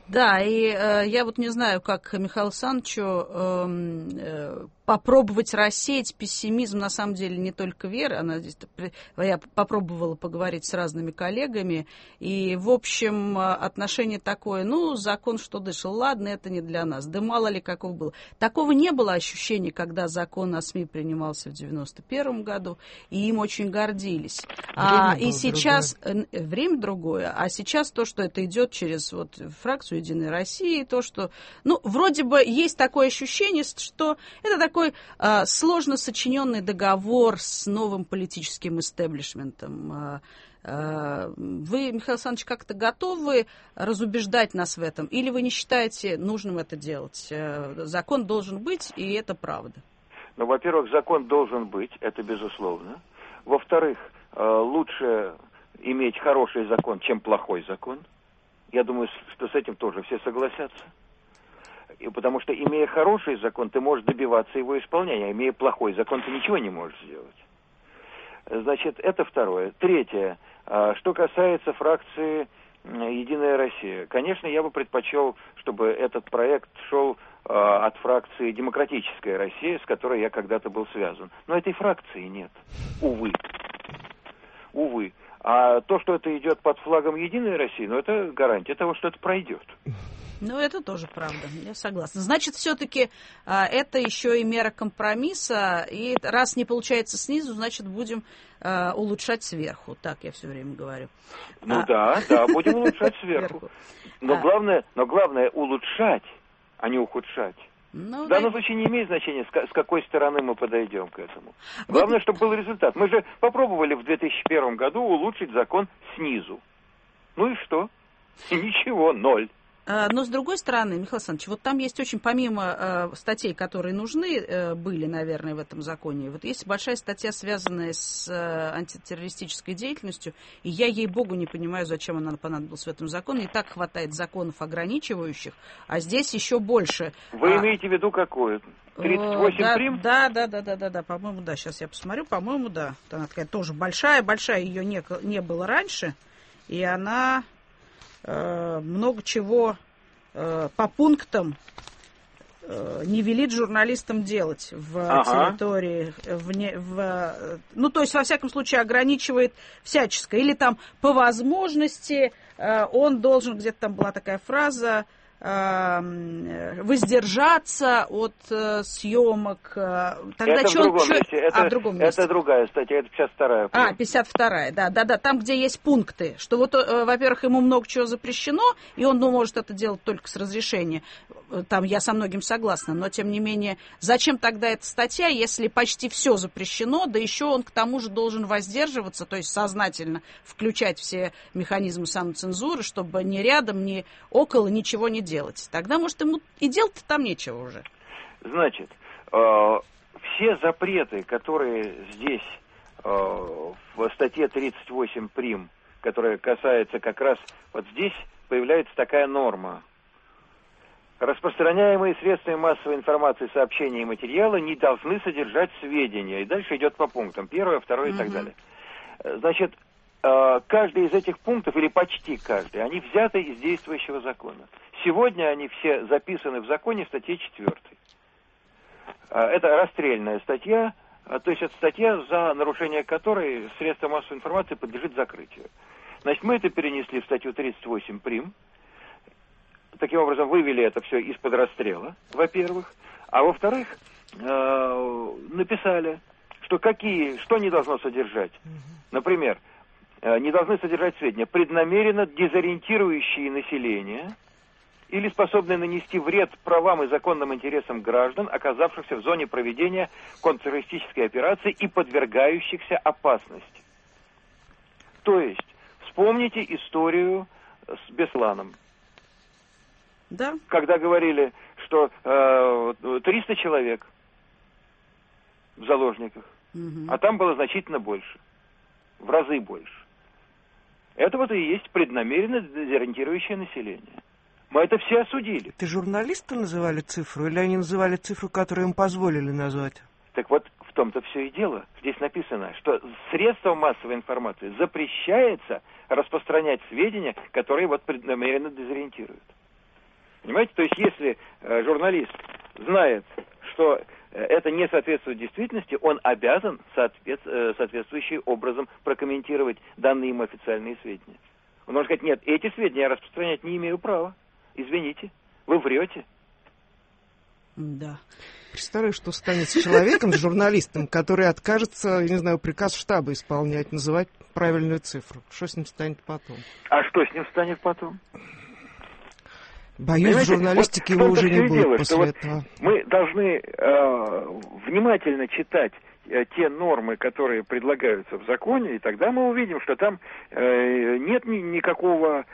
Да, и э, я вот не знаю, как Михаилу Александровичу э, э, попробовать рассеять пессимизм, на самом деле, не только Вера, она здесь, я попробовала поговорить с разными коллегами, и, в общем, отношение такое, ну, закон что дышал, ладно, это не для нас, да мало ли каков был. Такого не было ощущения, когда закон о СМИ принимался в девяносто первом году, и им очень гордились. А, и сейчас, другое. время другое, а сейчас то, что это идет через вот фракцию «Единой России», то, что, ну, вроде бы есть такое ощущение, что это такой э, сложно сочиненный договор с новым политическим истеблишментом. Э, э, вы, Михаил Александрович, как-то готовы разубеждать нас в этом? Или вы не считаете нужным это делать? Э, закон должен быть, и это правда. Ну, во-первых, закон должен быть, это безусловно. Во-вторых, э, лучше иметь хороший закон, чем плохой закон. Я думаю, что с этим тоже все согласятся. И потому что, имея хороший закон, ты можешь добиваться его исполнения, а имея плохой закон, ты ничего не можешь сделать. Значит, это второе. Третье. Что касается фракции «Единая Россия». Конечно, я бы предпочел, чтобы этот проект шел от фракции «Демократическая Россия», с которой я когда-то был связан. Но этой фракции нет. Увы. Увы. А то, что это идет под флагом «Единой России», ну, это гарантия того, что это пройдет. Ну, это тоже правда, я согласна. Значит, все-таки а, это еще и мера компромисса, и раз не получается снизу, значит, будем а, улучшать сверху. Так я все время говорю. Ну а... да, да, будем улучшать сверху. Но, а... главное, но главное улучшать, а не ухудшать. Ну, в данном да... случае не имеет значения, с какой стороны мы подойдем к этому. Главное, вот... чтобы был результат. Мы же попробовали в две тысячи первом году улучшить закон снизу. Ну и что? И ничего, ноль. Но, с другой стороны, Михаил Александрович, вот там есть очень, помимо э, статей, которые нужны э, были, наверное, в этом законе, вот есть большая статья, связанная с э, антитеррористической деятельностью, и я, ей-богу, не понимаю, зачем она понадобилась в этом законе. И так хватает законов ограничивающих, а здесь еще больше. Вы а... имеете в виду какое? тридцать восемь да, прим? Да, да, да, да, да, да, по-моему, да, сейчас я посмотрю, по-моему, да. Она такая тоже большая-большая, ее не, не было раньше, и она... много чего э, по пунктам э, не велит журналистам делать в ага. территории, в, не, в, ну, то есть, во всяком случае, ограничивает всяческое. Или там по возможности э, он должен, где-то там была такая фраза, воздержаться от э, съемок. Тогда это чё, в другом чё... месте. Это, а, в другом месте. Это другая статья, это пятьдесят вторая. А, пятьдесят вторая, да, да, да, там, где есть пункты, что вот, э, во-первых, ему много чего запрещено, и он ну, может это делать только с разрешения. Там я со многим согласна, но, тем не менее, зачем тогда эта статья, если почти все запрещено, да еще он к тому же должен воздерживаться, то есть сознательно включать все механизмы самоцензуры, чтобы ни рядом, ни около ничего не делать. делать. Тогда, может, ему и делать-то там нечего уже. Значит, э, все запреты, которые здесь э, в статье тридцать восемь прим, которая касается как раз, вот здесь появляется такая норма. Распространяемые средствами массовой информации, сообщения и материалы не должны содержать сведения. И дальше идет по пунктам. Первое, второе и так далее. Значит, каждый из этих пунктов, или почти каждый, они взяты из действующего закона. Сегодня они все записаны в законе в статье четвёртой. Это расстрельная статья, то есть это статья, за нарушение которой средства массовой информации подлежит закрытию. Значит, мы это перенесли в статью тридцать восемь прим. Таким образом, вывели это все из-под расстрела, во-первых. А во-вторых, написали, что какие, что не должно содержать. Например, не должны содержать сведения, преднамеренно дезориентирующие население или способные нанести вред правам и законным интересам граждан, оказавшихся в зоне проведения контртеррористической операции и подвергающихся опасности. То есть, вспомните историю с Бесланом. Да. Когда говорили, что э, триста человек в заложниках, угу. а там было значительно больше, в разы больше. Это вот и есть преднамеренно дезориентирующее население. Мы это все осудили. Это журналисты называли цифру, или они называли цифру, которую им позволили назвать? Так вот, в том-то все и дело. Здесь написано, что средствам массовой информации запрещается распространять сведения, которые вот преднамеренно дезориентируют. Понимаете? То есть если э, журналист знает, что это не соответствует действительности, он обязан соответ, э, соответствующим образом прокомментировать данные им официальные сведения. Он может сказать: нет, эти сведения я распространять не имею права. Извините, вы врете. Да. Представляю, что станет с человеком, с журналистом, который откажется, не знаю, приказ штаба исполнять, называть правильную цифру. Что с ним станет потом? А что с ним станет потом? Боюсь, в журналистике вот его уже не будет дело, после вот этого. Мы должны э, внимательно читать э, те нормы, которые предлагаются в законе, и тогда мы увидим, что там э, нет ни, никакого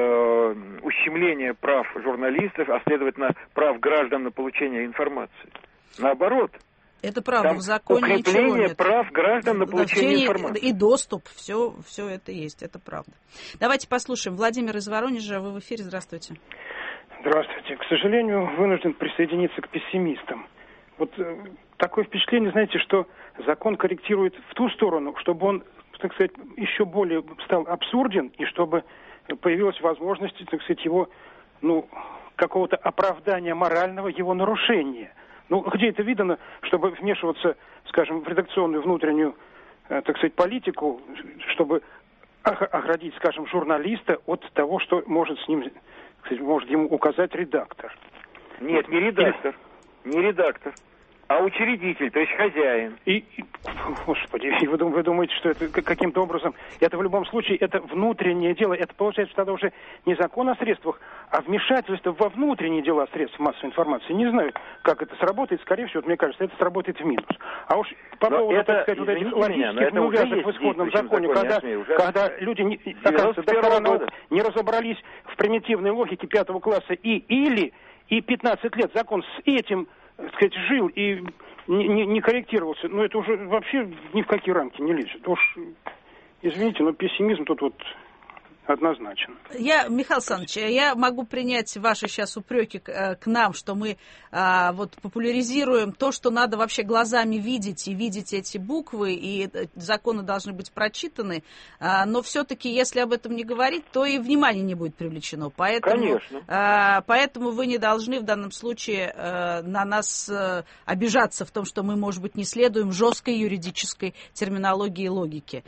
э, ущемления прав журналистов, а следовательно прав граждан на получение информации. Наоборот. Это правда, там в законе ничего укрепление нет. прав граждан на получение информации. И доступ, все, все это есть, это правда. Давайте послушаем. Владимир из Воронежа, вы в эфире, здравствуйте. Здравствуйте. К сожалению, вынужден присоединиться к пессимистам. Вот э, такое впечатление, знаете, что закон корректирует в ту сторону, чтобы он, так сказать, еще более стал абсурден, и чтобы появилась возможность, так сказать, его, ну, какого-то оправдания морального его нарушения. Ну, где это видано, чтобы вмешиваться, скажем, в редакционную внутреннюю, э, так сказать, политику, чтобы оградить, скажем, журналиста от того, что может с ним... может ему указать редактор. Нет, не редактор, не редактор, а учредитель, то есть хозяин. И, и господи, вы, вы думаете, что это каким-то образом, это в любом случае, это внутреннее дело, это получается тогда уже не закон о средствах, а вмешательство во внутренние дела средств массовой информации. Не знаю, как это сработает, скорее всего, мне кажется, это сработает в минус. А уж по но поводу, это, так сказать, вот этих логических неувязок в исходном законе, законе когда, смею, уже когда люди, не, оказывается, доктора наук не разобрались в примитивной логике пятого класса и или, и пятнадцать лет закон с этим, так сказать, жил и не, не, не корректировался, но это уже вообще ни в какие рамки не лезет. Уж, извините, но пессимизм тут вот однозначно. Я, Михаил Александрович, я могу принять ваши сейчас упреки к, к нам, что мы а, вот популяризируем то, что надо вообще глазами видеть, и видеть эти буквы, и законы должны быть прочитаны, а, но все-таки, если об этом не говорить, то и внимание не будет привлечено. Поэтому, Конечно. А, поэтому вы не должны в данном случае а, на нас а, обижаться в том, что мы, может быть, не следуем жесткой юридической терминологии и логике.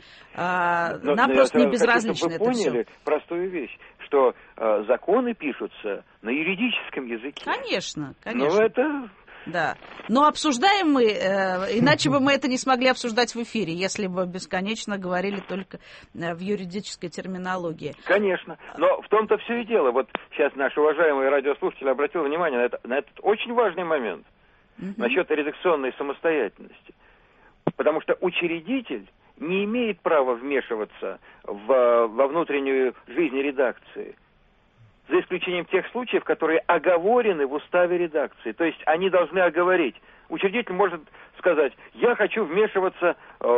А, но, нам но просто не хочу, безразлично это поняли все. Простую вещь, что э, законы пишутся на юридическом языке. Конечно, конечно. Но это... Да. Но обсуждаем мы, э, иначе бы мы это не смогли обсуждать в эфире, если бы бесконечно говорили только э, в юридической терминологии. Конечно. Но в том-то все и дело. Вот сейчас наш уважаемый радиослушатель обратил внимание на, это, на этот очень важный момент uh-huh. насчет редакционной самостоятельности. Потому что учредитель не имеет права вмешиваться в, во внутреннюю жизнь редакции, за исключением тех случаев, которые оговорены в уставе редакции. То есть они должны оговорить. Учредитель может сказать: я хочу вмешиваться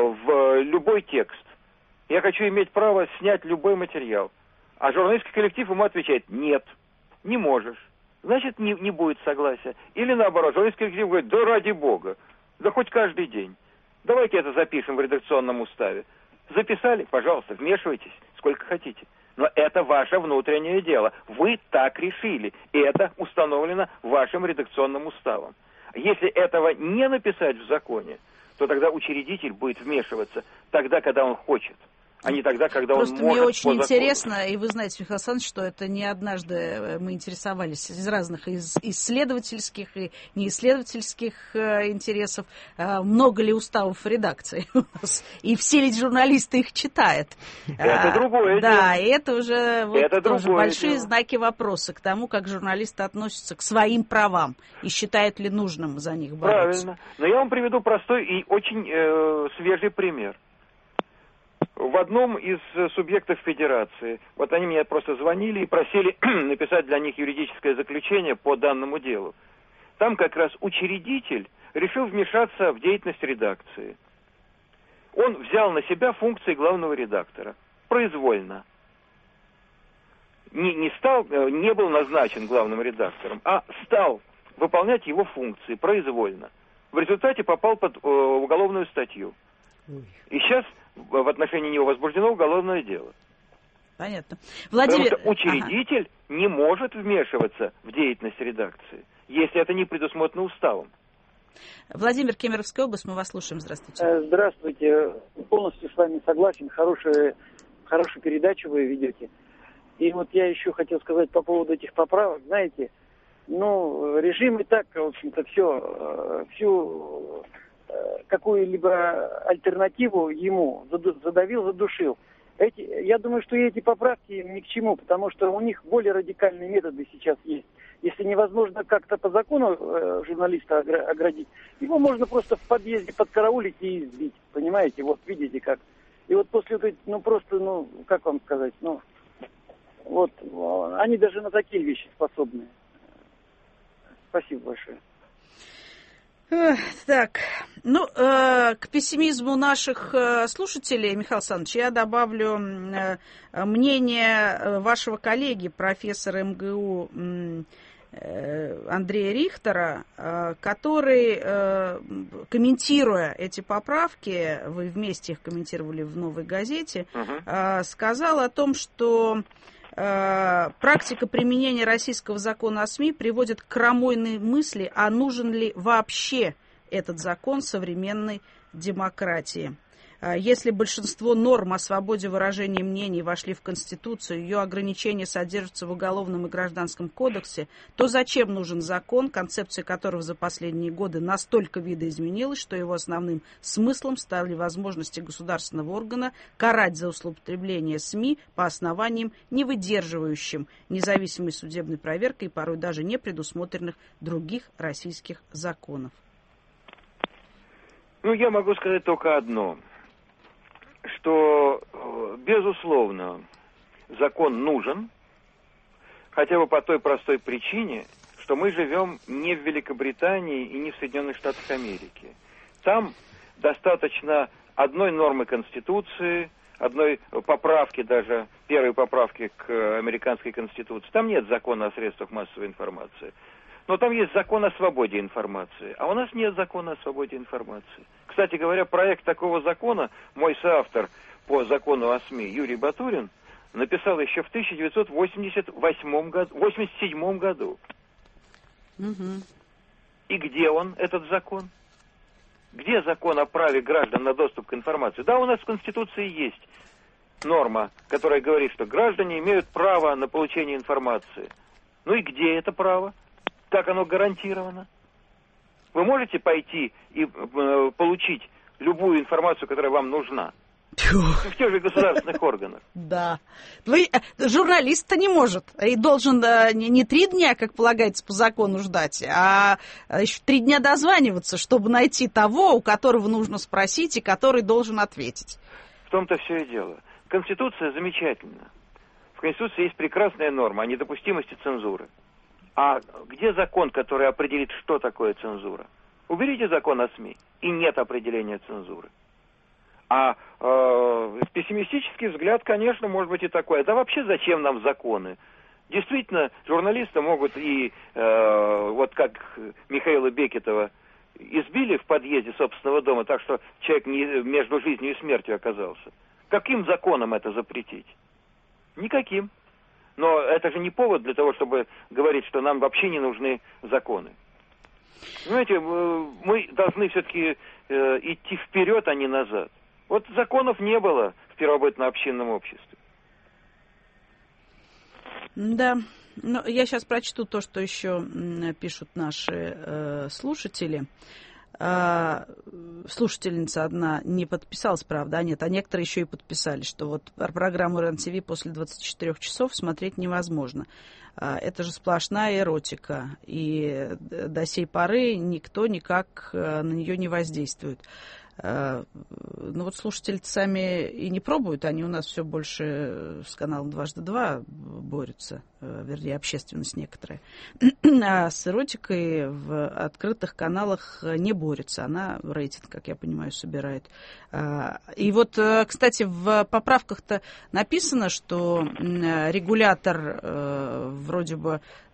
в любой текст, я хочу иметь право снять любой материал. А журналистский коллектив ему отвечает: нет, не можешь. Значит, не, не будет согласия. Или наоборот, журналистский коллектив говорит: да ради бога, да хоть каждый день. Давайте это запишем в редакционном уставе. Записали? Пожалуйста, вмешивайтесь сколько хотите. Но это ваше внутреннее дело. Вы так решили. И это установлено вашим редакционным уставом. Если этого не написать в законе, то тогда учредитель будет вмешиваться тогда, когда он хочет, а не тогда, когда Просто он может. Просто мне очень по интересно, и вы знаете, Михаил Александрович, что это не однажды мы интересовались из разных из исследовательских и неисследовательских э, интересов, э, много ли уставов редакции у нас, и все ли журналисты их читают. Это а, другое да, дело. Да, и это уже, вот, это тоже большие дело. знаки вопроса к тому, как журналисты относятся к своим правам и считают ли нужным за них бороться. Правильно. Но я вам приведу простой и очень э, свежий пример. В одном из субъектов федерации, вот они мне просто звонили и просили написать для них юридическое заключение по данному делу. Там как раз учредитель решил вмешаться в деятельность редакции. Он взял на себя функции главного редактора. Произвольно. Не, не, стал, не был назначен главным редактором, а стал выполнять его функции произвольно. В результате попал под э, уголовную статью. И сейчас в отношении него возбуждено уголовное дело. Понятно. Владимир... Потому что учредитель ага. не может вмешиваться в деятельность редакции, если это не предусмотрено уставом. Владимир, Кемеровская область, мы вас слушаем. Здравствуйте. Здравствуйте. Полностью с вами согласен. Хорошая, хорошую передачу вы ведете. И вот я еще хотел сказать по поводу этих поправок. Знаете, ну, режим и так, в общем-то, все, всю какую-либо альтернативу ему задавил, задушил. Эти, я думаю, что и эти поправки ни к чему, потому что у них более радикальные методы сейчас есть. Если невозможно как-то по закону э, журналиста оградить, его можно просто в подъезде подкараулить и избить. Понимаете? Вот видите как. И вот после вот, ну просто, ну, как вам сказать, ну, вот, они даже на такие вещи способны. Спасибо большое. Так, ну, э, к пессимизму наших э, слушателей, Михаил Александрович, я добавлю э, мнение вашего коллеги, профессора эм гэ у э, Андрея Рихтера, э, который, э, комментируя эти поправки, вы вместе их комментировали в «Новой газете», э, сказал о том, что практика применения российского закона о СМИ приводит к крамольной мысли, а нужен ли вообще этот закон современной демократии. Если большинство норм о свободе выражения мнений вошли в Конституцию, ее ограничения содержатся в Уголовном и Гражданском кодексе, то зачем нужен закон, концепция которого за последние годы настолько видоизменилась, что его основным смыслом стали возможности государственного органа карать за злоупотребление СМИ по основаниям, не выдерживающим независимой судебной проверки и порой даже не предусмотренных других российских законов? Ну, я могу сказать только одно, что, безусловно, закон нужен, хотя бы по той простой причине, что мы живем не в Великобритании и не в Соединенных Штатах Америки. Там достаточно одной нормы Конституции, одной поправки даже, первой поправки к американской Конституции. Там нет закона о средствах массовой информации. Но там есть закон о свободе информации, а у нас нет закона о свободе информации. Кстати говоря, проект такого закона мой соавтор по закону о СМИ Юрий Батурин написал еще в тысяча девятьсот восемьдесят восьмом году, восемьдесят седьмом году. Угу. И где он, этот закон? Где закон о праве граждан на доступ к информации? Да, у нас в Конституции есть норма, которая говорит, что граждане имеют право на получение информации. Ну и где это право? Как оно гарантировано? Вы можете пойти и э, получить любую информацию, которая вам нужна? В тех же государственных органах. Да. Вы, журналист-то не может. И должен да, не, не три дня, как полагается по закону, ждать, а еще три дня дозваниваться, чтобы найти того, у которого нужно спросить, и который должен ответить. В том-то все и дело. Конституция замечательна. В Конституции есть прекрасная норма о недопустимости цензуры. А где закон, который определит, что такое цензура? Уберите закон о СМИ, и нет определения цензуры. А э, пессимистический взгляд, конечно, может быть и такой. Да вообще зачем нам законы? Действительно, журналисты могут и, э, вот как Михаила Бекетова, избили в подъезде собственного дома, так что человек не, между жизнью и смертью оказался. Каким законом это запретить? Никаким. Но это же не повод для того, чтобы говорить, что нам вообще не нужны законы. Понимаете, мы должны все-таки э, идти вперед, а не назад. Вот законов не было в первобытно-общинном обществе. Да, ну, я сейчас прочту то, что еще пишут наши э, слушатели. А, слушательница одна не подписалась, правда, а нет, а некоторые еще и подписали, что вот программу РЕН-ТВ после двадцати четырёх часов смотреть невозможно. А, это же сплошная эротика, и до сей поры никто никак на нее не воздействует. Ну вот слушатели сами и не пробуют, они у нас все больше с каналом дважды два борются, вернее, общественность некоторая. А с эротикой в открытых каналах не борется, она рейтинг, как я понимаю, собирает. И вот, кстати, в поправках-то написано, что регулятор вроде бы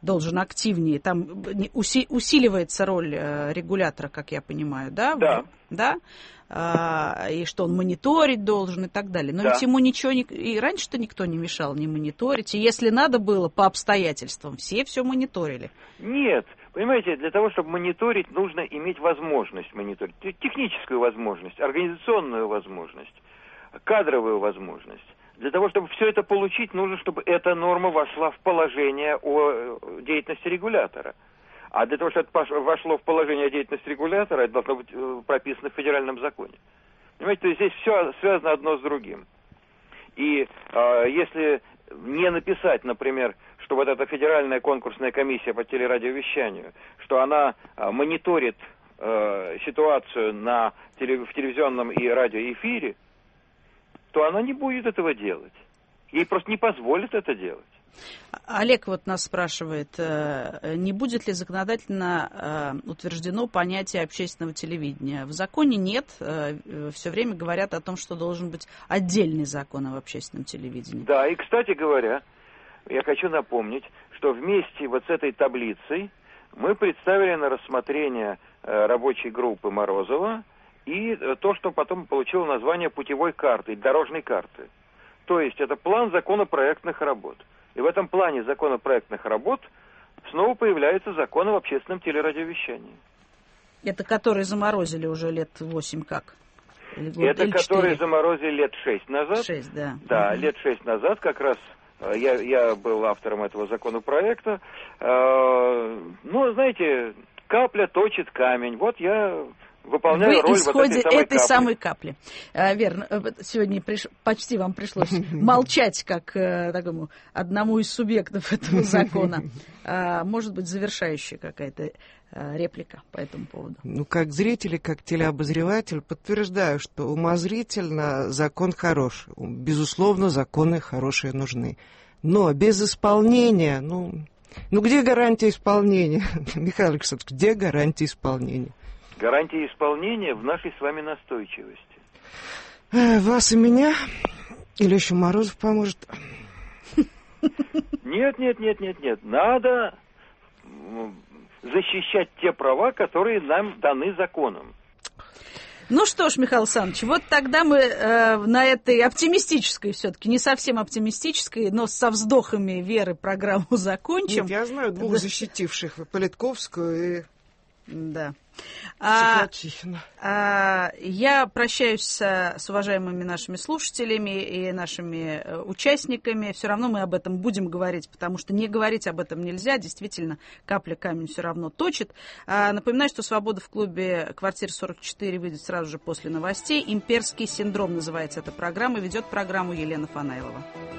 должен активнее, там уси, усиливается роль регулятора, как я понимаю, да? Да. Да? А, и что он мониторить должен и так далее. Но да. ведь ему ничего не... И раньше-то никто не мешал не мониторить. И если надо было по обстоятельствам, все все мониторили. Нет. Понимаете, для того, чтобы мониторить, нужно иметь возможность мониторить. Техническую возможность, организационную возможность, кадровую возможность. Для того, чтобы все это получить, нужно, чтобы эта норма вошла в положение о деятельности регулятора. А для того, чтобы это вошло в положение о деятельности регулятора, это должно быть прописано в федеральном законе. Понимаете, то есть здесь все связано одно с другим. И э, если не написать, например, что вот эта федеральная конкурсная комиссия по телерадиовещанию, что она э, мониторит э, ситуацию на теле, в телевизионном и радиоэфире, то она не будет этого делать. Ей просто не позволят это делать. Олег вот нас спрашивает, не будет ли законодательно утверждено понятие общественного телевидения? В законе нет. Все время говорят о том, что должен быть отдельный закон об общественном телевидении. Да, и, кстати говоря, я хочу напомнить, что вместе вот с этой таблицей мы представили на рассмотрение рабочей группы Морозова и то, что потом получило название путевой карты, дорожной карты. То есть это план законопроектных работ. И в этом плане законопроектных работ снова появляется закон об общественном телерадиовещании. Это который заморозили уже лет восемь как? Или год, это или который заморозили лет шесть назад. Шесть, да. Да, угу. лет шесть назад как раз я, я был автором этого законопроекта. Ну, знаете, капля точит камень. Вот я... Выполняю Вы роль исходе вот этой самой этой капли. самой капли. А, верно. Сегодня приш... почти вам пришлось молчать, как э, такому одному из субъектов этого закона. А, может быть, завершающая какая-то э, реплика по этому поводу. Ну, как зритель, как телеобозреватель, подтверждаю, что умозрительно закон хороший. Безусловно, законы хорошие нужны. Но без исполнения, ну, ну где гарантия исполнения? Михаил Александрович, где гарантия исполнения? Гарантия исполнения в нашей с вами настойчивости. Вас и меня? Или еще Морозов поможет? Нет, нет, нет, нет, нет. Надо защищать те права, которые нам даны законом. Ну что ж, Михаил Александрович, вот тогда мы э, на этой оптимистической все-таки, не совсем оптимистической, но со вздохами веры программу закончим. Нет, я знаю двух защитивших, Политковскую и... Да. А, а, я прощаюсь с, с уважаемыми нашими слушателями и нашими э, участниками. Все равно мы об этом будем говорить, потому что не говорить об этом нельзя. Действительно, капля камень все равно точит. А, напоминаю, что «Свобода» в клубе «Квартира сорок четыре» выйдет сразу же после новостей. «Имперский синдром» называется эта программа. Ведет программу Елена Фанаилова.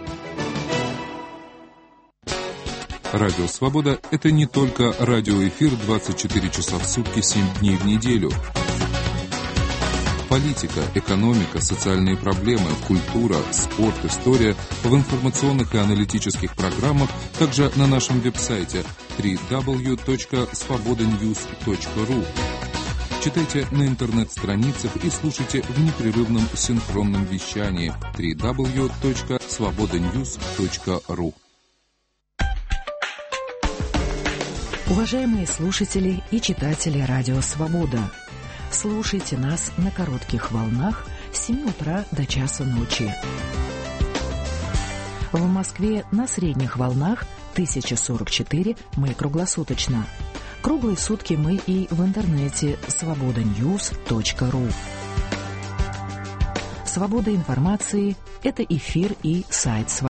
Радио «Свобода» — это не только радиоэфир двадцать четыре часа в сутки, семь дней в неделю. Политика, экономика, социальные проблемы, культура, спорт, история в информационных и аналитических программах, также на нашем веб-сайте дабл ю дабл ю дабл ю точка свобода ньюс точка ру. Читайте на интернет-страницах и слушайте в непрерывном синхронном вещании дабл ю дабл ю дабл ю точка свобода ньюс точка ру. Уважаемые слушатели и читатели радио «Свобода», слушайте нас на коротких волнах с семи утра до часа ночи. В Москве на средних волнах тысяча сорок четыре мы круглосуточно. Круглые сутки мы и в интернете свобода ньюс точка ру. Свобода информации – это эфир и сайт «Свобода».